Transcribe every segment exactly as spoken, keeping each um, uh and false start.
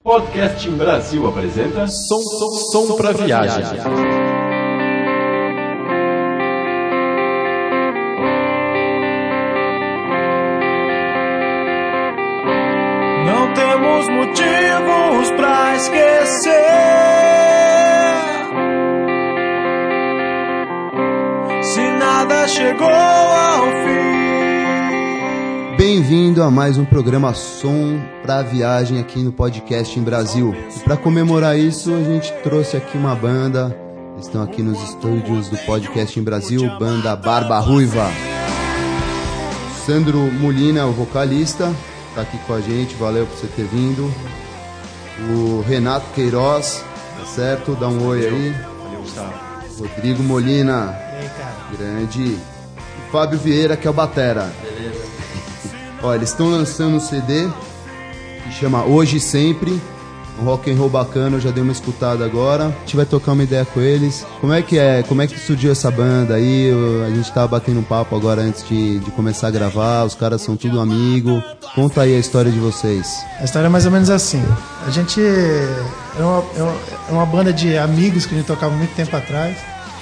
Podcast Brasil apresenta Som, som, som pra viagem. Não temos motivos pra esquecer. Se nada chegou ao fim. Bem-vindo a mais um programa Som pra Viagem aqui no Podcast em Brasil. E para comemorar isso, a gente trouxe aqui uma banda. Eles estão aqui nos estúdios do Podcast em Brasil, banda Barba Ruiva. Sandro Molina, o vocalista, tá aqui com a gente, valeu por você ter vindo. O Renato Queiroz, tá certo? Dá um oi aí. Valeu, Gustavo. Rodrigo Molina, E aí, cara? grande. E Fábio Vieira, que é o batera. Beleza. Ó, eles estão lançando um C D que chama Hoje e Sempre, um rock and roll bacana, eu já dei uma escutada agora. A gente vai tocar uma ideia com eles. Como é que é? Como é que surgiu essa banda aí? A gente tava batendo um papo agora antes de, de começar a gravar, os caras são tudo amigo. Conta aí a história de vocês. A história é mais ou menos assim. A gente é uma, é uma, é uma banda de amigos que a gente tocava muito tempo atrás.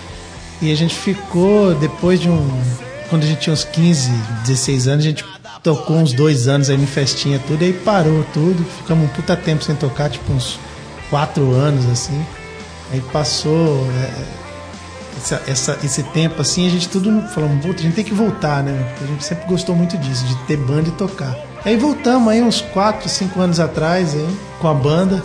E a gente ficou, depois de um... Quando a gente tinha uns quinze, dezesseis anos, a gente tocou uns dois anos aí em festinha, tudo, e aí parou tudo. Ficamos um puta tempo sem tocar, tipo uns quatro anos, assim. Aí passou é, essa, essa, esse tempo, assim, a gente tudo falando, puta, a gente tem que voltar, né? Porque a gente sempre gostou muito disso, de ter banda e tocar. Aí voltamos aí uns quatro, cinco anos atrás, aí, com a banda.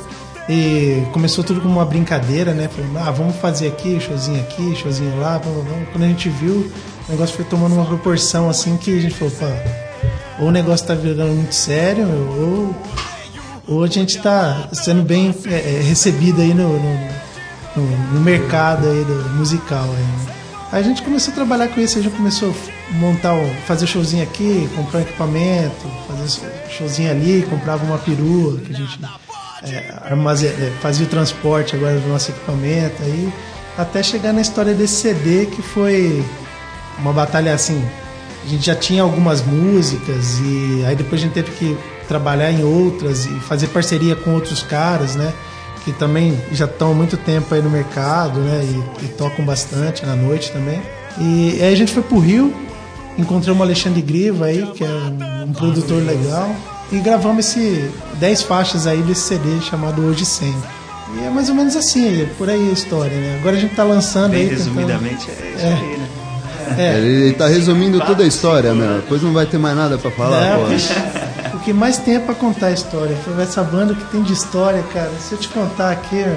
E começou tudo como uma brincadeira, né? Falando, ah, vamos fazer aqui, showzinho aqui, showzinho lá, vamos, vamos. Quando a gente viu, o negócio foi tomando uma proporção assim que a gente falou, pô, ou o negócio tá virando muito sério, ou, ou a gente tá sendo bem é, recebido aí no, no, no, no mercado aí do musical. Aí, né? Aí a gente começou a trabalhar com isso, a gente começou a montar, fazer showzinho aqui, comprar um equipamento, fazer showzinho ali, comprava uma perua, que a gente é, armazen... fazia o transporte agora do nosso equipamento, aí, até chegar na história desse C D, que foi uma batalha assim. A gente já tinha algumas músicas e aí depois a gente teve que trabalhar em outras e fazer parceria com outros caras, né? Que também já estão há muito tempo aí no mercado, né? E, e tocam bastante na noite também. E aí a gente foi pro Rio, encontramos o Alexandre Griva aí, que é um, um produtor legal, e gravamos esse dez faixas aí desse C D chamado Hoje e Sempre. E é mais ou menos assim, é por aí a história, né? Agora a gente tá lançando Bem aí... resumidamente tentando... é isso é. aí, né? É. Ele tá resumindo toda a história, meu. Depois não vai ter mais nada pra falar, É, pô. o que mais tem é pra contar a história. Foi essa banda que tem de história, cara. Se eu te contar aqui, meu...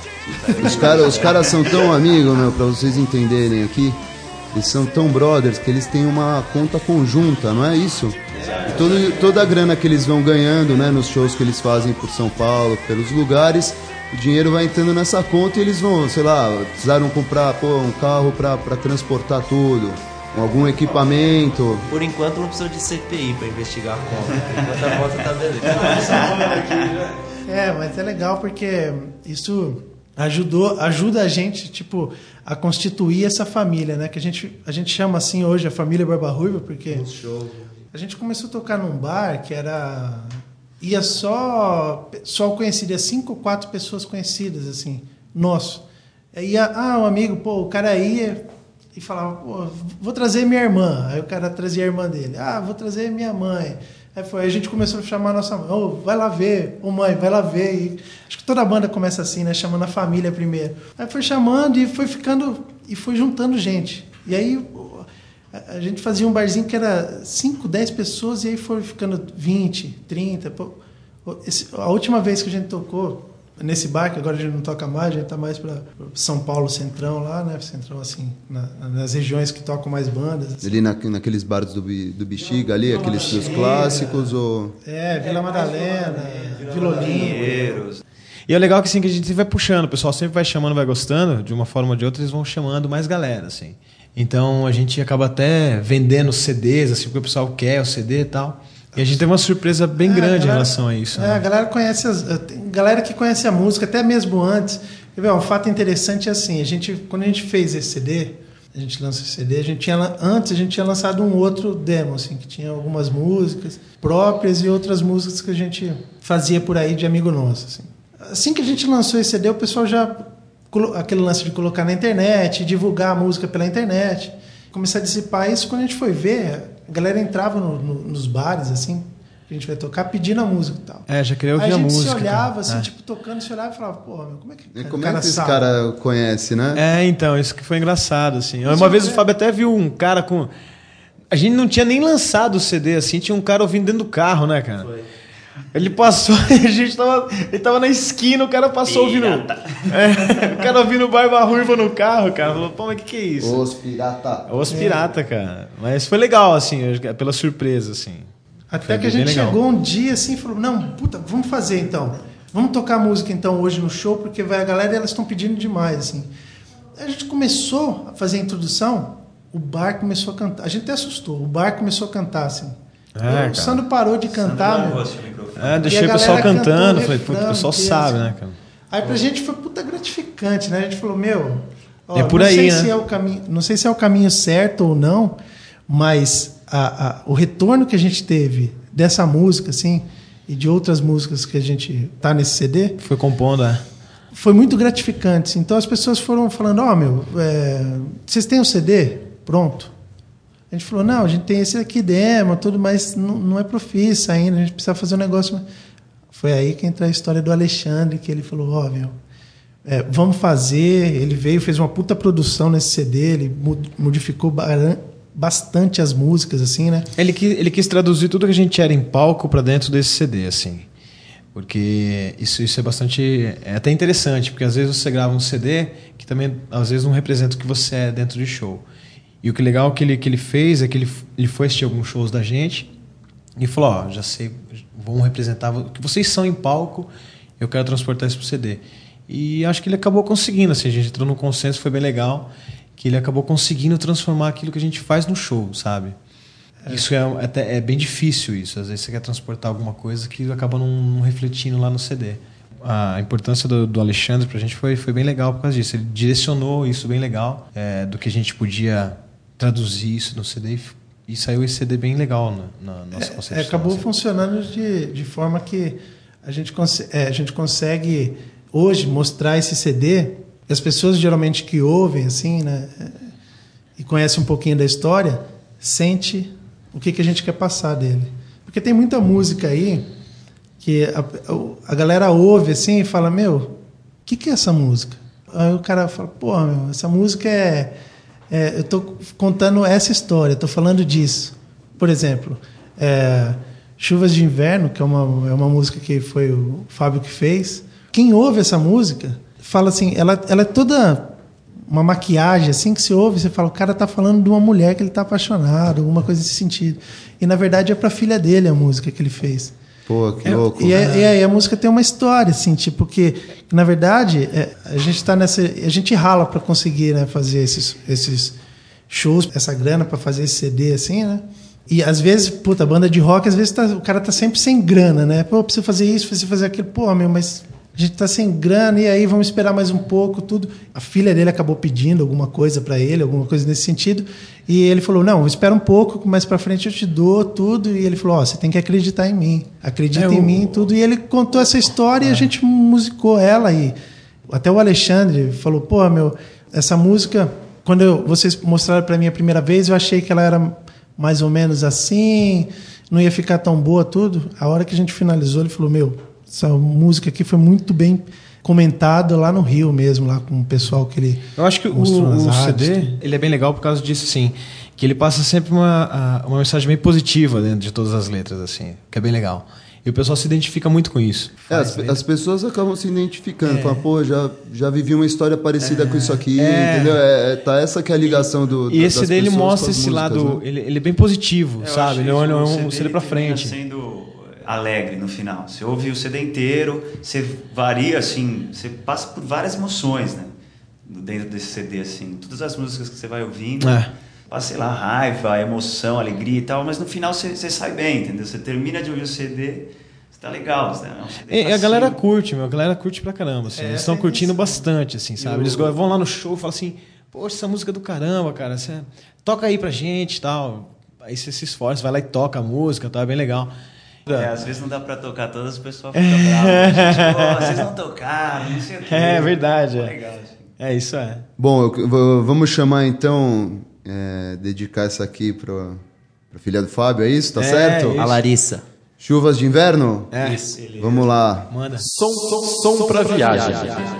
Os caras os caras são tão amigos, meu, pra vocês entenderem aqui. Eles são tão brothers que eles têm uma conta conjunta, não é isso? E todo, toda a grana que eles vão ganhando, né, nos shows que eles fazem por São Paulo, pelos lugares, o dinheiro vai entrando nessa conta e eles vão, sei lá, precisaram comprar pô, um carro pra, pra transportar tudo, algum equipamento. Por enquanto não precisa de C P I pra investigar a conta. Por enquanto a conta tá beleza. É, mas é legal porque isso ajudou, ajuda a gente, tipo, a constituir essa família, né? Que a gente, a gente chama assim hoje a família Barba Ruiva, porque a gente começou a tocar num bar que era... ia só só conhecido, cinco ou quatro pessoas conhecidas, assim, nosso. Ia, ah, um amigo, pô, o cara ia e falava, pô, vou trazer minha irmã. Aí o cara trazia a irmã dele. Ah, vou trazer minha mãe. Aí foi, aí a gente começou a chamar a nossa mãe. Ô, vai lá ver. Ô, mãe, vai lá ver. E acho que toda banda começa assim, né? Chamando a família primeiro. Aí foi chamando e foi ficando, e foi juntando gente. E aí a gente fazia um barzinho que era cinco, dez pessoas e aí foi ficando vinte, trinta. Pô, esse, a última vez que a gente tocou nesse bar, que agora a gente não toca mais, a gente tá mais para São Paulo, Centrão lá, né? Centrão, assim, na, nas regiões que tocam mais bandas. Assim. Ali na, naqueles bares do, do Bexiga ali, Vila aqueles Bexiga, clássicos ou... É, Vila Madalena, Vila Olímpia. E é legal que assim, que a gente vai puxando, o pessoal sempre vai chamando, vai gostando, de uma forma ou de outra eles vão chamando mais galera, assim. Então a gente acaba até vendendo C Ds, assim, porque o pessoal quer o C D e tal. E a gente teve uma surpresa bem é, grande galera, em relação a isso. É, né? a galera conhece as, tem galera que conhece a música até mesmo antes. Um fato interessante é assim, a gente, quando a gente fez esse C D, a gente lançou esse C D, a gente tinha, antes a gente tinha lançado um outro demo, assim, que tinha algumas músicas próprias e outras músicas que a gente fazia por aí de amigo nosso, assim. Assim que a gente lançou esse C D, o pessoal já... Aquele lance de colocar na internet, divulgar a música pela internet. Começar a dissipar isso. Quando a gente foi ver, a galera entrava no, no, nos bares, assim, que a gente vai tocar, pedindo a música e tal. É, já queria ouvir Aí a, a gente música. se olhava, cara. assim, é. tipo, tocando, se olhava e falava, porra, meu, como é que E o como cara é que esse sabe? cara conhece, né? É, então, isso que foi engraçado, assim. Uma Isso vez é. o Fábio até viu um cara com... A gente não tinha nem lançado o C D, assim, tinha um cara ouvindo dentro do carro, né, cara? Foi. Ele passou, a gente tava... Ele tava na esquina, o cara passou ouvindo... É, o cara ouvindo Barba Ruiva no carro, cara. Falou, pô, mas o que que é isso? Os pirata. Os pirata, cara. Mas foi legal, assim, pela surpresa, assim. Até Foi que a bem gente legal. chegou um dia assim e falou, não, puta, vamos fazer então. Vamos tocar música então hoje no show, porque vai a galera e elas estão pedindo demais, assim. A gente começou a fazer a introdução, o bar começou a cantar. A gente até assustou, o bar começou a cantar, assim. É, cara. o Sandro parou de cantar, Sandro meu. Barroso, o microfone. É, E deixei a o pessoal galera cantando. cantou Falei, o puta, o refrão, pessoal que sabe, assim. né, cara? Aí pra gente foi puta gratificante, né? A gente falou, meu, ó, É por não aí, sei né? se é o caminho, não sei se é o caminho certo ou não, mas a, a, o retorno que a gente teve dessa música, assim, e de outras músicas que a gente tá nesse C D, Foi compondo, é. foi muito gratificante. Assim. Então as pessoas foram falando, ó, oh, meu, é, vocês têm o C D? Pronto. A gente falou, não, a gente tem esse aqui demo, tudo, mas não, não é profissa ainda, a gente precisa fazer um negócio. Foi aí que entrou a história do Alexandre, que ele falou, ó, oh, meu, é, vamos fazer. Ele veio, fez uma puta produção nesse C D, ele modificou bastante as músicas, assim, né? Ele quis, ele quis traduzir tudo que a gente era em palco para dentro desse C D, assim. Porque isso, isso é bastante... É até interessante, porque às vezes você grava um C D que também, às vezes, não representa o que você é dentro de show. E o que legal que ele, que ele fez é que ele, ele foi assistir alguns shows da gente e falou, ó, já sei, vamos representar o que vocês são em palco, eu quero transportar isso pro C D. E acho que ele acabou conseguindo, assim, a gente entrou num consenso, foi bem legal, que ele acabou conseguindo transformar aquilo que a gente faz no show, sabe? É. Isso é, até, é bem difícil, isso. Às vezes você quer transportar alguma coisa que acaba não, não refletindo lá no C D. A importância do, do Alexandre pra gente foi, foi bem legal por causa disso. Ele direcionou isso bem legal, é, do que a gente podia traduzir isso no C D, e saiu esse C D bem legal na, na nossa concepção. É, acabou assim. funcionando de, de forma que a gente, é, a gente consegue hoje mostrar esse C D. As pessoas geralmente que ouvem assim, né, e conhecem um pouquinho da história, sente o que, que a gente quer passar dele. Porque tem muita música aí que a, a galera ouve assim e fala, meu, o que, que é essa música? Aí o cara fala, pô, meu, essa música é... É, eu estou contando essa história, estou falando disso. Por exemplo, é, Chuvas de Inverno, que é uma, é uma música que foi o Fábio que fez. Quem ouve essa música fala assim, ela, ela é toda uma maquiagem, assim, que se ouve, você fala, o cara está falando de uma mulher que ele está apaixonado, alguma coisa nesse sentido. E, na verdade, é para a filha dele a música que ele fez. Pô, que é, louco. E aí é, é, a música tem uma história, assim, tipo, que, na verdade, é, a gente está nessa. A gente rala para conseguir, né, fazer esses, esses shows, essa grana para fazer esse C D, assim, né? E às vezes, puta, banda de rock, às vezes tá, o cara tá sempre sem grana, né? Pô, preciso fazer isso, preciso fazer aquilo. Pô, meu, mas a gente tá sem grana, e aí vamos esperar mais um pouco, tudo. A filha dele acabou pedindo alguma coisa para ele, alguma coisa nesse sentido. E ele falou, não, espera um pouco, mais para frente eu te dou tudo. E ele falou, ó, oh, você tem que acreditar em mim. Acredita é, em o... mim, tudo. E ele contou essa história é. e a gente musicou ela. E até o Alexandre falou, pô, meu, essa música, quando eu, vocês mostraram para mim a primeira vez, eu achei que ela era mais ou menos assim, não ia ficar tão boa, tudo. A hora que a gente finalizou, ele falou, meu, essa música aqui foi muito bem comentado lá no Rio mesmo, lá com o pessoal que ele Eu acho que o, o C D ele é bem legal por causa disso, sim, que ele passa sempre uma, uma mensagem bem positiva dentro de todas as letras, assim, que é bem legal. E o pessoal se identifica muito com isso. É, as, as pessoas acabam se identificando, é. falam, pô, já, já vivi uma história parecida é. com isso aqui, é. entendeu? É, tá essa que é a ligação do E esse das dele mostra esse músicas, né? lado, ele, ele é bem positivo, Eu sabe? Ele é um C D pra frente. Sendo alegre no final. Você ouve o C D inteiro, você varia, assim, você passa por várias emoções, né? Dentro desse C D, assim. Todas as músicas que você vai ouvindo, é. passa, sei lá, raiva, emoção, alegria e tal, mas no final você, você sai bem, entendeu? Você termina de ouvir o C D, você tá legal, né? É um C D e a galera curte, meu. A galera curte pra caramba, assim. É, Eles estão curtindo bastante, assim, sabe? Eu... Eles vão lá no show e falam assim, poxa, essa música é do caramba, cara. Você... Toca aí pra gente e tal. Aí você se esforça, vai lá e toca a música, tá? É bem legal. É, às vezes não dá pra tocar todas, o pessoal fica bravo. Tipo, oh, vocês não tocaram, não sei o que. É verdade. É, legal, assim. é isso é. Bom, eu, eu, vamos chamar então, é, dedicar essa aqui para a filha do Fábio, é isso? Tá É, certo? isso. A Larissa. Chuvas de inverno? É. Vamos lá. Manda. Som, som, som pra viagem.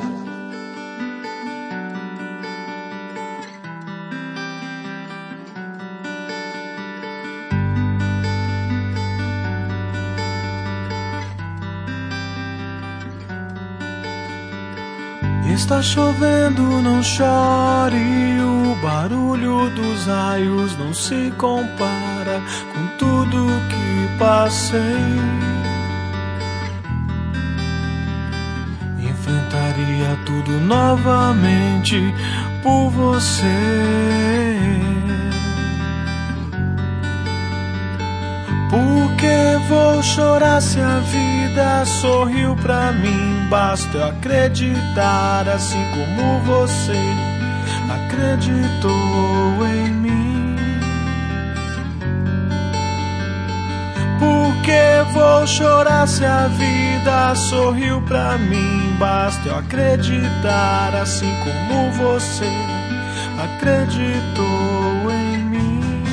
Está chovendo, não chore, o barulho dos raios não se compara com tudo que passei. Enfrentaria tudo novamente por você. Por que vou chorar se a vida sorriu pra mim? Basta eu acreditar assim como você acreditou em mim. Por que vou chorar se a vida sorriu pra mim? Basta eu acreditar assim como você acreditou em mim.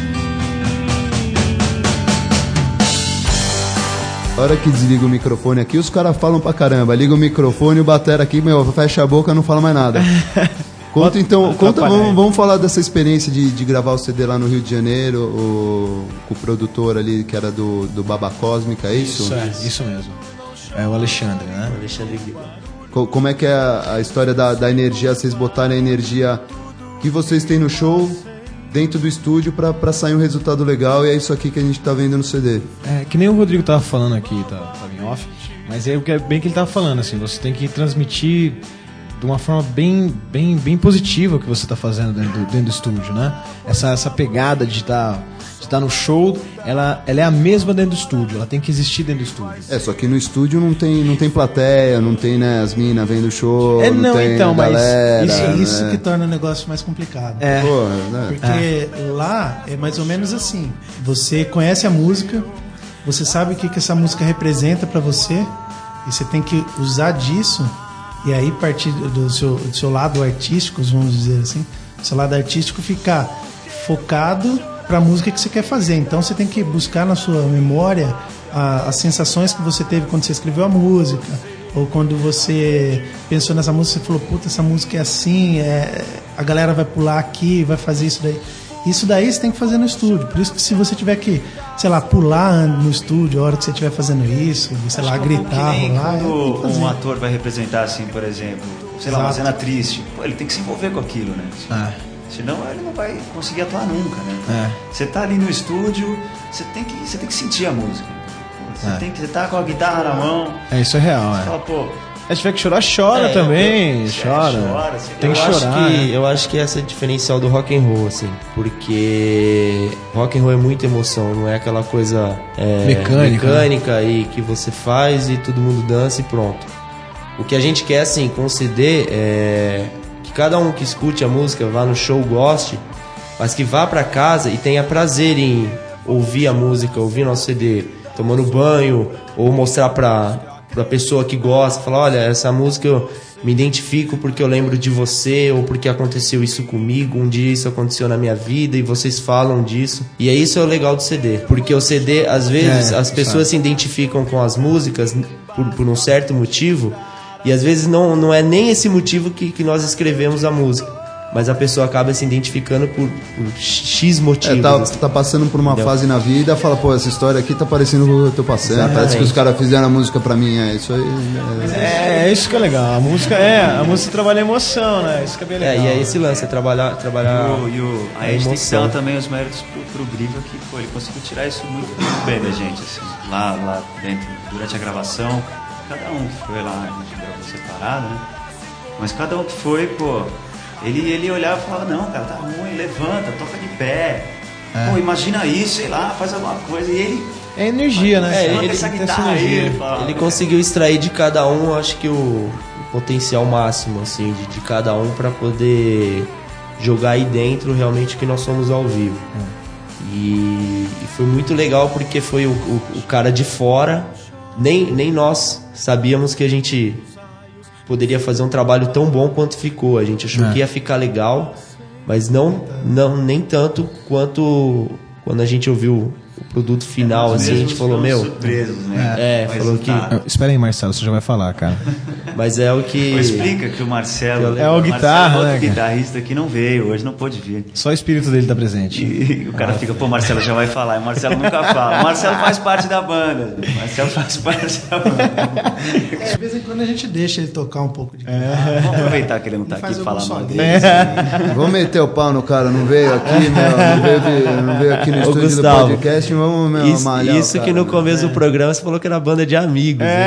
A hora que desliga o microfone aqui, os caras falam pra caramba. Liga o microfone, o batera aqui, meu, fecha a boca, não fala mais nada. Conta então, conta, vamos, vamos falar dessa experiência de, de gravar o C D lá no Rio de Janeiro, o, o produtor ali que era do, do Baba Cósmica, é isso? Isso, é, isso mesmo. É o Alexandre, né? Alexandre Guiba. Co- como é que é a, a história da, da energia, vocês botarem a energia que vocês têm no show dentro do estúdio pra, pra sair um resultado legal, e é isso aqui que a gente tá vendo no C D. É, que nem o Rodrigo tava falando aqui, tá, tava em off, mas é o que é bem que ele tava falando, assim, você tem que transmitir de uma forma bem, bem, bem positiva o que você tá fazendo dentro do, dentro do estúdio, né? Essa, essa pegada de estar tá, de tá no show, ela, ela é a mesma dentro do estúdio, ela tem que existir dentro do estúdio. É, só que no estúdio não tem, não tem plateia, não tem, né, as minas vendo o show, É, não, não, tem então, a mas galera, Isso, né? isso que torna o negócio mais complicado. É. Pô, né? Porque lá é mais ou menos assim. Você conhece a música, você sabe o que, que essa música representa pra você, e você tem que usar disso, e aí partir do seu, do seu lado artístico, vamos dizer assim, do seu lado artístico ficar focado pra música que você quer fazer. Então você tem que buscar na sua memória a, as sensações que você teve quando você escreveu a música, ou quando você pensou nessa música, você falou, puta, essa música é assim, é, a galera vai pular aqui, vai fazer isso daí. Isso daí você tem que fazer no estúdio. Por isso que se você tiver que, sei lá, pular no estúdio a hora que você estiver fazendo isso, sei lá, Acho que é um gritar, pouco que nem rolar, quando tem que fazer. um ator vai representar, assim, por exemplo, sei lá, uma Exato. cena triste, pô, ele tem que se envolver com aquilo, né? Ah. Senão ele não vai conseguir atuar nunca, né? É. Você tá ali no estúdio, você tem que, você tem que sentir a música. Você, É. tem que, você tá com a guitarra na mão, É, isso é real, você é. fala, pô, Se tiver que chorar, chora É, também, eu- chora. é, chora, sei Tem lá. que eu chorar. Acho que, né? eu acho que essa é a diferencial do rock and roll, assim, porque rock and roll é muita emoção, não é aquela coisa é, Mecânica, mecânica e que você faz e todo mundo dança e pronto. O que a gente quer, assim, com o C D é que cada um que escute a música, vá no show, goste, mas que vá pra casa e tenha prazer em ouvir a música, ouvir nosso C D, tomando banho, ou mostrar pra, pra pessoa que gosta, falar, olha, essa música eu me identifico porque eu lembro de você, ou porque aconteceu isso comigo, um dia isso aconteceu na minha vida e vocês falam disso. E é isso é o legal do C D, porque o C D, às vezes, É, as pessoas se identificam com as músicas por, por um certo motivo, e às vezes não, não é nem esse motivo que, que nós escrevemos a música, mas a pessoa acaba se identificando por, por X motivos. É, tá, assim. tá passando por uma Entendeu? fase na vida, fala, pô, essa história aqui tá parecendo com o que eu tô passando. Exatamente. Parece que os caras fizeram a música pra mim, é isso aí. É, É, é isso que é legal. A música é, a música trabalha a emoção, né? Isso que é bem É, legal. e é esse lance, é trabalhar, trabalhar E o, e o, a a gente tem que emoção. dar também os méritos pro, pro Griva, que pô, ele conseguiu tirar isso muito, muito bem da gente, assim, lá, lá dentro, durante a gravação. Cada um que foi lá, a gente gravou separado, né? Mas cada um que foi, pô, ele, ele olhava e falava, não, cara, tá ruim, levanta, toca de pé. Pô, imagina isso, sei lá, faz alguma coisa. E ele, É energia, né? É, Tem ele- essa essa guitarra aí, energia. ele fala, Ele conseguiu extrair de cada um, acho que o, o potencial máximo, assim, de, de cada um pra poder jogar aí dentro realmente o que nós somos ao vivo. E, e foi muito legal porque foi o, o, o cara de fora, nem, nem nós sabíamos que a gente poderia fazer um trabalho tão bom quanto ficou. A gente achou É. que ia ficar legal, mas não, não nem tanto quanto quando a gente ouviu o produto final, Nós assim, a gente mesmos falou, ficamos meu... surpresos, né? É, Com o falou que- resultado. Espera aí, Marcelo, você já vai falar, cara. Mas é o que... Pô, explica que o Marcelo É o Marcelo guitarra, outro né, cara? guitarrista que não veio, hoje não pôde vir. Só o espírito dele tá presente. E o cara fica, pô, Marcelo já vai falar, e o Marcelo nunca fala. O Marcelo faz parte da banda. O Marcelo faz parte da banda. É, de vez em quando a gente deixa ele tocar um pouco de guitarra. Vamos aproveitar que ele não tá Ele aqui faz e falar algum mal som dele. dele. Vamos meter o pau no cara, não veio aqui, meu, não veio, vi- não veio aqui no Ô, estúdio Gustavo, do podcast, vamos meu, Isso, malhar o isso cara, que no né? começo do programa você falou que era banda de amigos. né?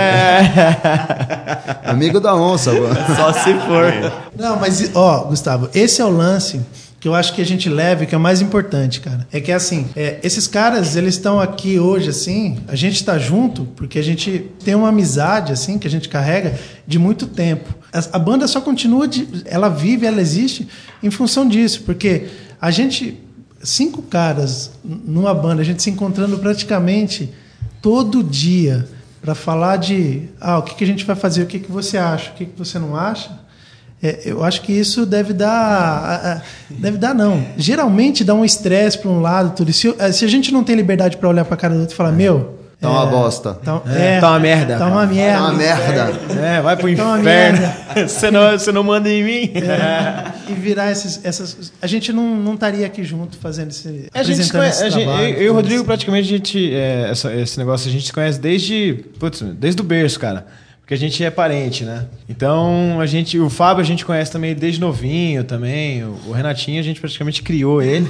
É. Amigo da onça, mano. Só se for. Não, mas, ó, Gustavo, esse é o lance que eu acho que a gente leva e que é o mais importante, cara. É que, assim, é, esses caras, eles estão aqui hoje, assim, a gente está junto porque a gente tem uma amizade, assim, que a gente carrega de muito tempo. A, a banda só continua, de, ela vive, ela existe em função disso, porque a gente, cinco caras numa banda, a gente se encontrando praticamente todo dia para falar de, ah, o que, que a gente vai fazer, o que, que você acha, o que, que você não acha. É, eu acho que isso deve dar... a- a- Deve dar, não. Geralmente dá um estresse para um lado, tudo. Se, se a gente não tem liberdade para olhar para a cara do outro e falar, meu... Tá uma bosta. Tá, É, tá uma merda, Tá uma cara. merda. Tá uma merda. É, vai pro Então, a inferno. merda. Você não, você não manda em mim. É, e virar esses, essas... A gente não não estaria aqui junto fazendo esse... A gente se apresentando conhece, esse a gente- trabalho, eu, eu e o tudo Rodrigo, isso. praticamente, a gente, é, essa- esse negócio a gente se conhece desde, putz, desde o berço, cara. Porque a gente é parente, né? Então, a gente, o Fábio a gente conhece também desde novinho também. O, o Renatinho a gente praticamente criou ele.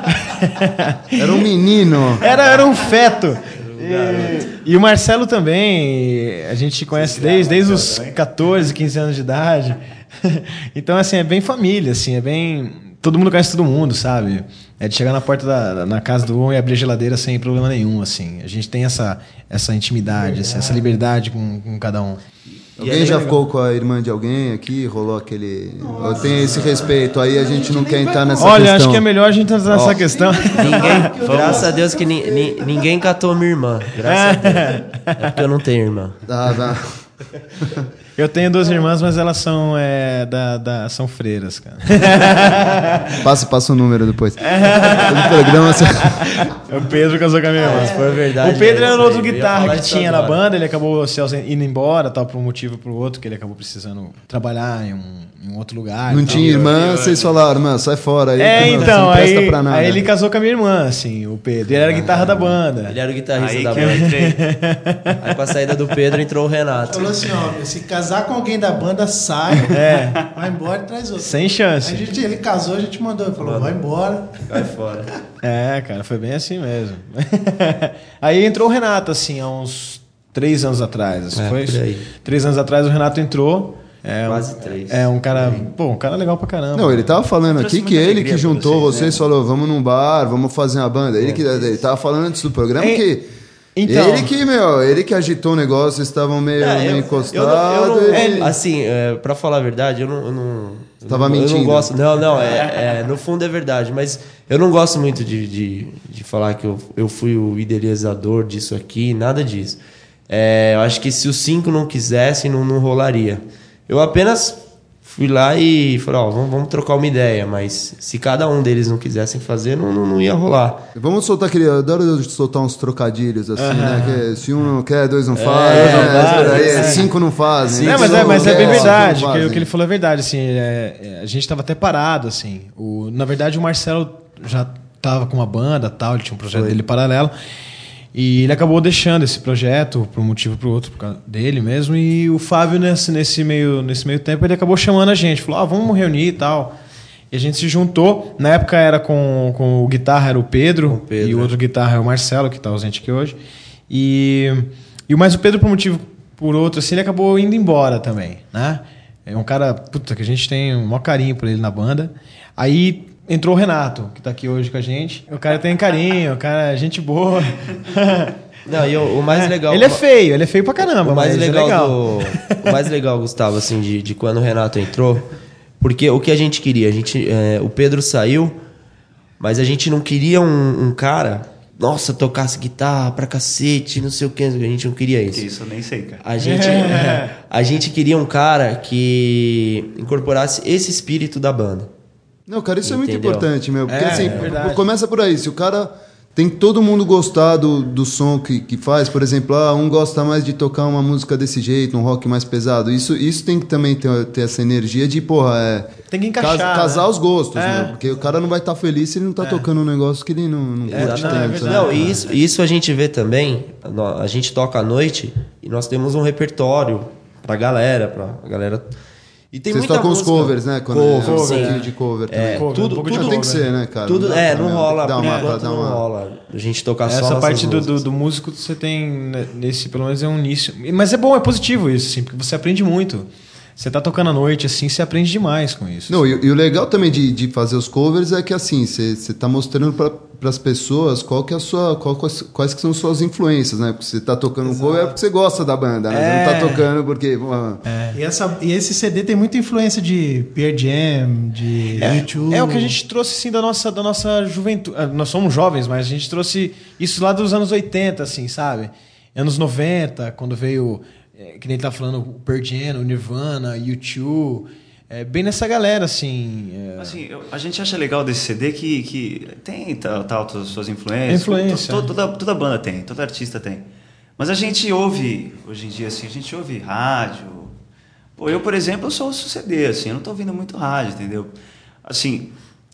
Era um menino. Era, era um feto. E, e o Marcelo também, a gente conhece desde, desde os catorze, quinze anos de idade. Então, assim, é bem família, assim, é bem... Todo mundo conhece todo mundo, sabe? É de chegar na porta da na casa do um e abrir a geladeira sem problema nenhum, assim. A gente tem essa, essa intimidade, assim, essa liberdade com, com cada um. Alguém já ficou com a irmã de alguém aqui? Rolou aquele... Eu tenho esse respeito, aí a gente não quer entrar nessa Olha, questão. acho que é melhor a gente entrar nessa questão. Ninguém, graças a Deus que ni- ni- ninguém catou minha irmã. Graças a Deus. É porque eu não tenho irmã. Tá, tá. Eu tenho duas irmãs, mas elas são, é, da, da- são freiras, cara. Passa, passa o número depois. No programa você... O Pedro casou com a minha irmã. Se for verdade, O Pedro é era isso outro aí. Eu ia guitarra falar que isso tinha na agora. banda, ele acabou se ausen- indo embora, tal, por um motivo ou por outro, que ele acabou precisando trabalhar em um, em um outro lugar. Não e tal. tinha irmã, vocês falaram, mano, sai fora aí. É, que não- então, não presta aí, pra nada. aí ele casou com a minha irmã, assim, o Pedro. Ele era a guitarra da banda. Ele era o guitarrista Aí da que eu banda. entrei. Aí com a saída do Pedro entrou o Renato. Falou assim, ó, meu, se casar com alguém da banda, sai, É. vai embora e traz outro. Sem Aí a chance. gente, ele casou, a gente mandou, ele falou, vai embora. Vai fora. É, cara, foi bem assim mesmo. Aí entrou o Renato, assim, há uns três anos atrás. Assim, É, foi por aí. Três anos atrás o Renato entrou. É, Quase um- três. É um cara, pô, um cara legal pra caramba. Não, ele tava falando Trouxe aqui que muita ele alegria que pra juntou vocês, vocês, né? falou, vamos num bar, vamos fazer uma banda. Ele que ele tava falando antes do programa É, que então- ele que, meu, ele que agitou o negócio, vocês estavam meio, É, eu- meio eu encostados. não- eu não- ele- Assim, é, pra falar a verdade, eu não. Eu não eu Tava não, Eu mentindo. não gosto. Não, não, é, é, no fundo é verdade, mas eu não gosto muito de, de, de falar que eu, eu fui o idealizador disso aqui, nada disso. É, eu acho que se os cinco não quisessem, não, não rolaria. Eu apenas fui lá e falei, ó, vamos, vamos trocar uma ideia, mas se cada um deles não quisessem fazer, não, não, não ia rolar. Vamos soltar aquele. Eu adoro soltar uns trocadilhos assim, né? Que se um não quer, dois não fazem. dois não né? fazem, Aí, é. cinco não fazem. Não, né? mas é, Cinco mas é não bem quer, cinco verdade. não Que, o fazem. que ele falou é verdade. Assim, é- é, a gente tava até parado, assim. O, na verdade, o Marcelo já tava com uma banda tal, ele tinha um projeto dele paralelo. E ele acabou deixando esse projeto por um motivo ou por outro, por causa dele mesmo. E o Fábio, nesse, nesse, meio, nesse meio tempo, ele acabou chamando a gente. Falou, ah, vamos reunir e tal. E a gente se juntou. Na época era com, com o guitarra, era o Pedro. Com o Pedro, e o é. outro guitarra é o Marcelo, que tá ausente aqui hoje. E, e mas o Pedro, por um motivo por outro, assim, ele acabou indo embora também, né? É um cara, puta, que a gente tem um maior carinho por ele na banda. Aí entrou o Renato, que tá aqui hoje com a gente. O cara tem carinho, o cara é gente boa. Não, e o, o mais legal. Ele é feio, ele é feio pra caramba, O mais mas legal, é legal. do, o mais legal, Gustavo, assim, de, de quando o Renato entrou, porque o que a gente queria, a gente, é, o Pedro saiu, Mas a gente não queria um, um cara, nossa, tocasse guitarra pra cacete, não sei o que, a gente não queria isso. Isso eu nem sei, cara. A gente, a gente queria um cara que incorporasse esse espírito da banda. Não, cara, isso Entendeu? é muito importante, meu. Porque É, assim, é verdade. começa por aí. Se o cara tem que todo mundo gostar do, do som que, que faz, por exemplo, ah, um gosta mais de tocar uma música desse jeito, um rock mais pesado. Isso, isso tem que também ter, ter essa energia de, porra, é. Tem que encaixar, cas- casar né? os gostos, É. meu. Porque o cara não vai estar feliz se ele não tá tocando um negócio que ele não, não É, curte não, tanto. é né? verdade. Não, e isso, isso a gente vê também. nó- A gente toca à noite e nós temos um repertório pra galera, pra galera. E tem Vocês muita tocam os música. covers, né? Quando Cover, é um sim. pouquinho de cover também. É, Cover, tudo, um pouco de tudo Mas tem que ser, né, cara? Tudo, dá é, pra, não meu, rola. Dá Por uma, enquanto dá não uma... rola. A gente tocar só Essa nossas parte do, do, músicas. do músico você tem né, nesse, pelo menos é um início. Mas é bom, é positivo isso, assim, porque você aprende muito. Você tá tocando à noite, assim, você aprende demais com isso. Não, e, e o legal também de, de fazer os covers é que assim, você está mostrando para as pessoas qual que é a sua, qual, quais, quais que são suas influências, né? Porque você está tocando um cover é porque você gosta da banda, né? Você não É. está tocando porque... pô, E, essa, e esse C D tem muita influência de Pearl Jam, de YouTube. É o que a gente trouxe assim da nossa, da nossa juventude. Ah, Nós somos jovens, mas a gente trouxe isso lá dos anos oitenta, assim, sabe? Anos noventa, quando veio, é, que nem ele tá falando, o Pearl Jam, o Nirvana, U dois, é, bem nessa galera, assim. é. Assim, eu- a gente acha legal desse C D que, que tem tal, tal as suas influências. Influência. To- to- toda, toda banda tem, todo artista tem. Mas a gente ouve, hoje em dia, assim, a gente ouve rádio. Pô, eu, por exemplo, eu sou ouço C D, assim, eu não tô ouvindo muito rádio, entendeu? Assim,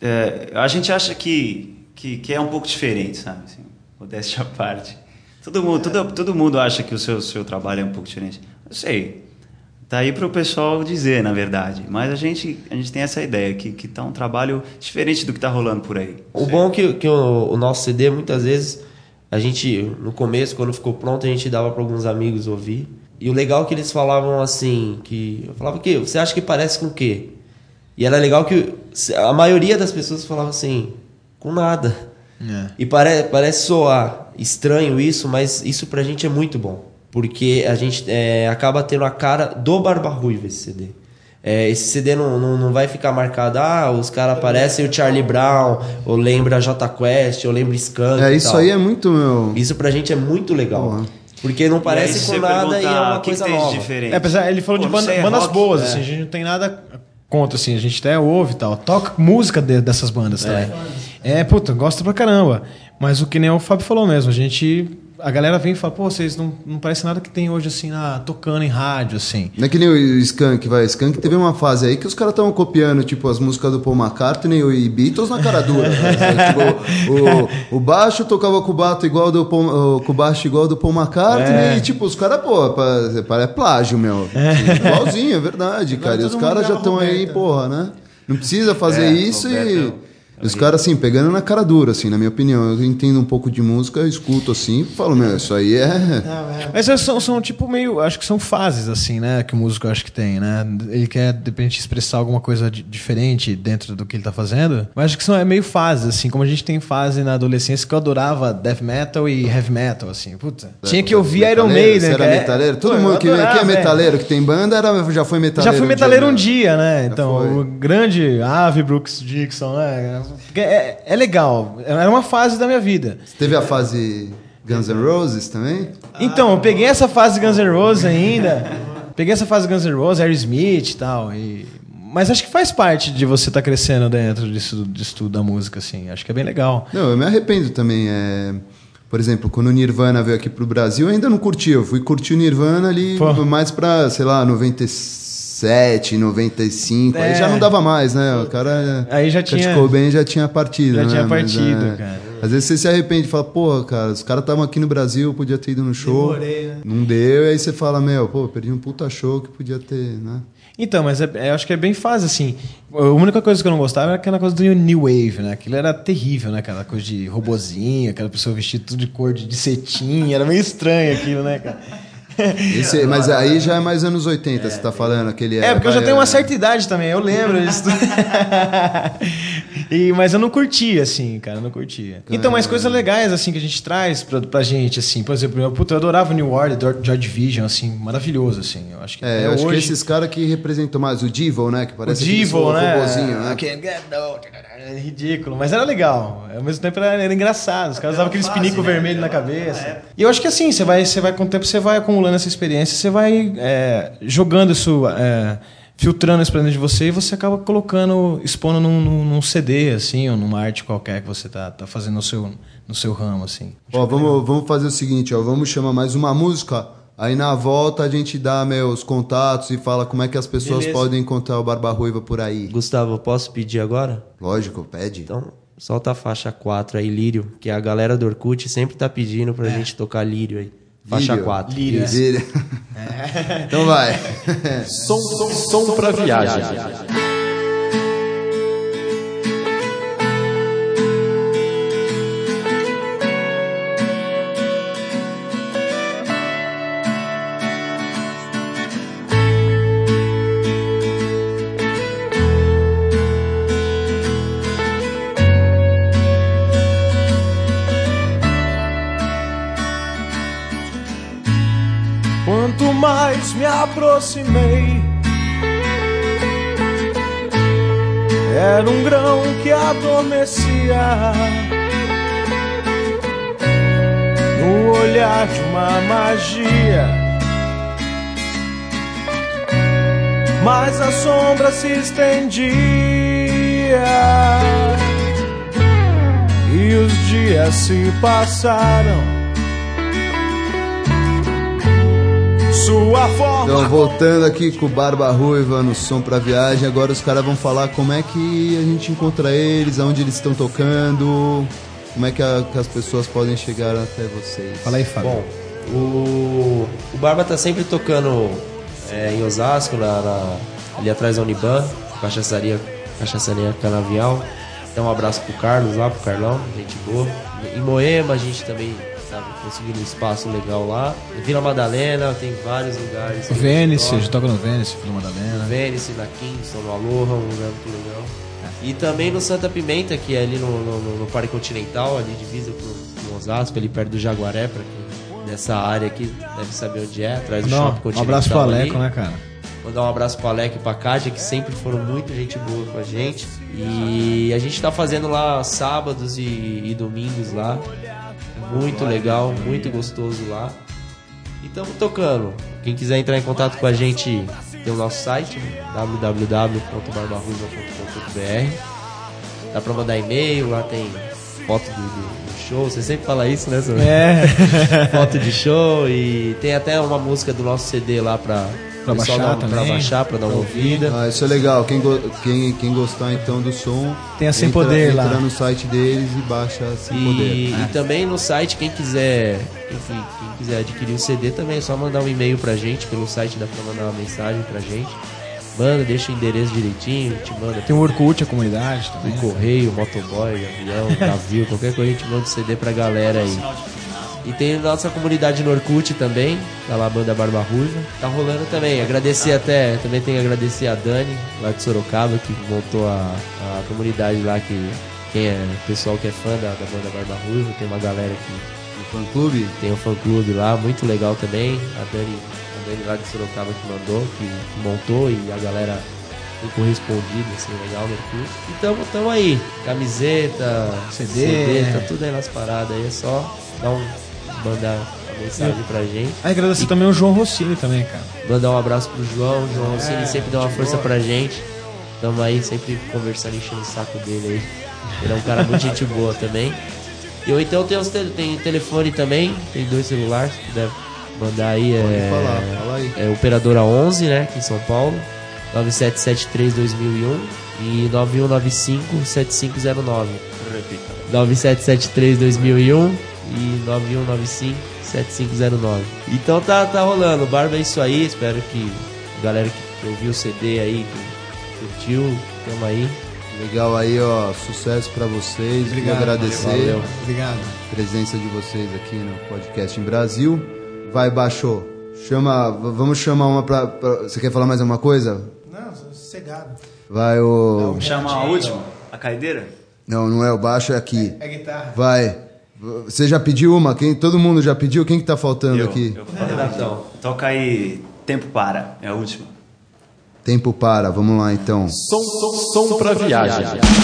é, a gente acha que, que, que é um pouco diferente, sabe? Assim, modéstia à parte. Todo mundo, todo, todo mundo acha que o seu, seu trabalho é um pouco diferente. Eu sei. Tá aí para o pessoal dizer, na verdade. Mas a gente, a gente tem essa ideia, que, que tá um trabalho diferente do que tá rolando por aí. O bom é que, que o, o nosso C D, muitas vezes, a gente, no começo, quando ficou pronto, a gente dava para alguns amigos ouvir. E o legal é que eles falavam assim, que eu falava, que você acha que parece com o quê? E era legal que a maioria das pessoas falava assim, com nada. É. E pare, parece soar estranho isso, mas isso pra gente é muito bom. Porque a gente é, acaba tendo a cara do Barba Ruiva esse C D. É, esse C D não, não, não vai ficar marcado, ah, os caras parecem o Charlie Brown, ou lembra Jota Quest, ou lembra Skank. É, e isso tal. aí é muito, meu... Isso pra gente é muito legal. Porra. Porque não E aí, parece se com você nada e é perguntar, uma o que coisa que tem de nova. diferente? É, apesar, ele falou Pô, de não banda- sei, é bandas rock, boas, é. assim, a gente não tem nada contra, assim, a gente até ouve e tal. Toca música de- dessas bandas também. É, puta, gosta pra caramba. Mas o que nem o Fábio falou mesmo, a gente. A galera vem e fala, pô, vocês não, não parece nada que tem hoje, assim, na, tocando em rádio, assim. Não é que nem o Skank, vai. Skank teve uma fase aí que os caras estavam copiando, tipo, as músicas do Paul McCartney e Beatles na cara dura. Né? Tipo, o, o baixo tocava com o bato igual do Paul, com o baixo igual do Paul McCartney É. e, tipo, os caras, pô, pa- é plágio, meu. Igualzinho, é verdade, cara. E os todo mundo caras já grava estão aí, Roberta. porra, né? Não precisa fazer É, isso Roberta, e... eu- Os caras, assim, pegando na cara dura, assim, na minha opinião. Eu entendo um pouco de música, eu escuto assim e falo, meu, isso aí é... Não, é. Mas são, são tipo meio. Acho que são fases, assim, né? Que o músico acho que tem, né? Ele quer, de repente, expressar alguma coisa di- diferente dentro do que ele tá fazendo. Mas acho que são é meio fases, assim, como a gente tem fase na adolescência que eu adorava death metal e heavy metal, assim. Puta. Tinha que ouvir Iron Metaleiro, Maiden. Você era cara. metaleiro? Todo Pô, eu mundo que vem aqui é adorava, metaleiro, que tem banda, era, já foi metaleiro. Já fui um metaleiro dia, um né? dia, né? Então, foi. o grande Ave Brooks Dixon, né? Porque É, é legal. Era uma fase da minha vida. Você teve a fase Guns N' Roses também? Então, eu peguei essa fase Guns N' Roses ainda. Peguei essa fase Guns N' Roses, Aerosmith e tal. E... Mas acho que faz parte de você estar crescendo dentro disso, disso tudo da música, assim. Acho que é bem legal. Não, eu me arrependo também. É... Por exemplo, quando o Nirvana veio aqui pro Brasil, eu ainda não curti. Eu fui curtir o Nirvana ali Pô. mais pra, sei lá, noventa e sete, noventa e cinco. É. Aí já não dava mais, né? O cara... Aí já Kurt tinha- Cobain já tinha partido, Já né? tinha Mas, partido, é, cara. Às vezes você se arrepende e fala, porra, cara, os caras estavam aqui no Brasil, podia ter ido no show. Demorei, né? Não deu, e aí você fala, meu, pô, perdi um puta show que podia ter, né? Então, mas é, é, eu acho que é bem fácil, assim. A única coisa que eu não gostava era aquela coisa do New Wave, né? Aquilo era terrível, né? Aquela coisa de robozinho, aquela pessoa vestida tudo de cor de, de cetim. Era meio estranho aquilo, né, cara? Esse, mas aí já é mais anos oitenta, é, você tá falando, aquele... É, porque eu já tenho uma certa idade também, eu lembro disso. e, mas eu não curtia, assim, cara, eu não curtia. Então, mas coisas legais, assim, que a gente traz pra, pra gente, assim, por exemplo, eu, puta, eu adorava o New Order, Joy Division, assim, maravilhoso, assim, eu acho que É, eu acho hoje... que esses caras que representam mais, o Devil, né, que parece o Devil, né? Robôzinho, né? É ridículo, mas era legal. Ao mesmo tempo era, era engraçado. Os caras usavam aqueles pinicos né? vermelhos na cabeça. E eu acho que assim, você vai, você vai com o tempo, você vai acumulando essa experiência, você vai é, jogando isso, é, filtrando isso pra dentro de você e você acaba colocando, expondo num, num, num C D, assim, ou numa arte qualquer que você tá, tá fazendo no seu, no seu ramo, assim. Ó, vamos, vamos fazer o seguinte, ó, vamos chamar mais uma música. Aí na volta a gente dá meus contatos e fala como é que as pessoas Beleza. podem encontrar o Barba Ruiva por aí. Gustavo, posso pedir agora? Lógico, pede. Então, solta a faixa quatro aí, Lírio, que a galera do Orkut sempre tá pedindo pra é. gente tocar Lírio aí. Faixa Lírio. quatro. Lírio, Lírio. É. Então vai. som, som, som pra viagem. Quanto mais me aproximei, era um grão que adormecia no olhar de uma magia, mas a sombra se estendia e os dias se passaram. Então, voltando aqui com o Barba Ruiva no Som Pra Viagem, agora os caras vão falar como é que a gente encontra eles, aonde eles estão tocando, como é que, a, que as pessoas podem chegar até vocês. Fala aí, Fábio. Bom, o, o Barba tá sempre tocando é, em Osasco, na, na, ali atrás da Uniban, cachaçaria, cachaçaria Canavial. Então um abraço pro Carlos lá, pro Carlão, gente boa. Em Moema a gente também tá conseguindo um espaço legal lá. Vila Madalena, tem vários lugares. O Vênice, a gente toca no Vênice, Vila Madalena. No Vênice, na Kingston, no Aloha, um lugar muito legal. É. E também no Santa Pimenta, que é ali no, no, no Parque Continental, ali divisa com, com Osasco, ali perto do Jaguaré, pra quem nessa área aqui deve saber onde é, atrás do Não, Shopping Continental. Um abraço pro Aleco, ali. né, cara? Mandar um abraço pro Alec e pra Kádia, que sempre foram muito gente boa com a gente. E a gente tá fazendo lá sábados e, e domingos lá. Muito legal, muito gostoso lá. E estamos tocando. Quem quiser entrar em contato com a gente, tem o nosso site, w w w ponto barbaruiva ponto com ponto b r. Dá pra mandar e-mail, lá tem foto do, do, do show. Você sempre fala isso, né, Sônia? É. Foto de show. E tem até uma música do nosso C D lá pra... Pra baixar dar, também. Pra baixar, pra dar uma ouvida. Ah, isso é legal. Quem, go quem, quem gostar então do som, tem a Sem entra, Poder entra lá. no site deles e baixa Sem e, Poder. E é. também no site, quem quiser, enfim, quem quiser adquirir o C D também é só mandar um e-mail pra gente. Pelo site dá pra mandar uma mensagem pra gente. Manda, deixa o endereço direitinho, a gente manda. Tem o Orkut, a comunidade também. O correio, motoboy, avião, navio, qualquer coisa a gente manda o C D pra galera aí. E tem nossa comunidade no Orkut também, tá lá a banda Barba Ruiva. Tá rolando também. Agradecer até, também tem que agradecer a Dani, lá de Sorocaba, que montou a, a comunidade lá, que quem é pessoal que é fã da, da banda Barba Ruiva, tem uma galera que. O fã clube? Tem um fã clube lá, muito legal também. A Dani, a Dani lá de Sorocaba que mandou, que, que montou, e a galera tem correspondido, assim, legal no Orkut. E tamo, tamo aí. Camiseta, C D, C D, tá tudo aí nas paradas aí, é só dar um. Mandar uma mensagem pra gente. Ah, agradecer e também o João Rossini também, cara. Mandar um abraço pro João. O João Rossini é, sempre dá uma força boa. pra gente. Tamo aí sempre conversando, enchendo o saco dele aí. Ele é um cara muito gente boa também. E ou então tem, os te tem telefone também, tem dois celulares que deve mandar aí. Pode é, falar, fala aí. É operadora onze, né, aqui em São Paulo. nove sete sete três dois mil e um e nove um nove cinco sete cinco zero nove. Repita. nove sete sete três dois mil e um e nove um nove cinco sete cinco zero nove. Então tá, tá rolando. Barba é isso aí. Espero que a galera que ouviu o C D aí, que curtiu, tamo aí. Legal aí, ó. Sucesso pra vocês. Obrigado. Queria agradecer Valeu. Obrigado. a presença de vocês aqui no podcast em Brasil. Vai, baixou. Chama, v- vamos chamar uma pra, pra... Você quer falar mais alguma coisa? Não, sossegado. Vai, o... Vamos chamar a última? A caideira? Não, não é, o baixo é aqui. É guitarra. Vai. Você já pediu uma? Quem, todo mundo já pediu? Quem que tá faltando Eu, aqui? eu falo. Redatão. Toca aí Tempo Para, é a última. Tempo para, vamos lá então. Som, som, som pra viagem.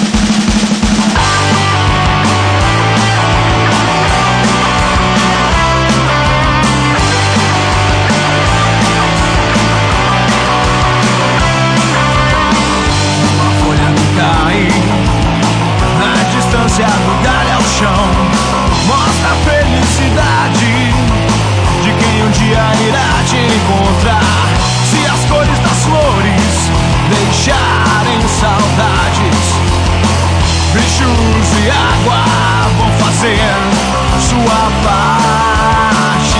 Cai, a distância do galho ao chão mostra a felicidade de quem um dia irá te encontrar. Se as cores das flores deixarem saudades, bichos e água vão fazer sua parte.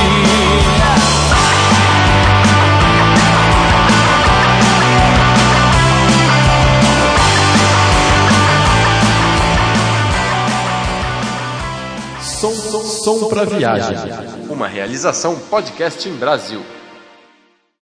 Som, som, som pra viagem. Uma realização Podcast em Brasil.